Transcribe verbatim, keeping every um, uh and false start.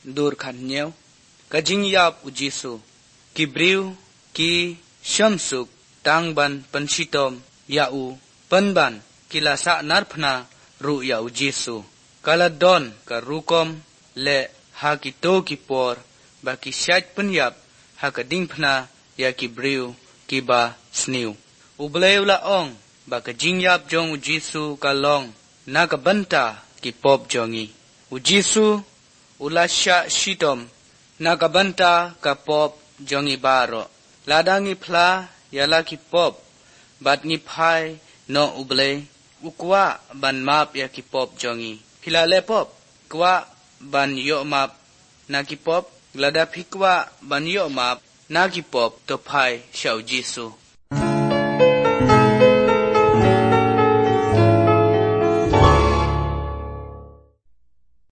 dur khan nyeu ka jing yap u Jesu ki briu ki shamsuk tangban pansitom ya u panban kila sa narphna ru ya u Jesu kala don ka rukom le ha ki to ki por ba ki shat punyap ha ka ding phna ya ki briu ki ba sniu u bleu la ong ba ka jing yap jong u Jesu ka long na ka banta ki pop jongi u Jesu ulasha shitom na ka banta ka pop jongi baro ladangi phla yala ki pop bat ni phai no uble ukwa ban map ya ki pop jongi phila le pop kwa ban yo map na ki pop lada phikwa ban yo map na ki pop to phai shau Jesu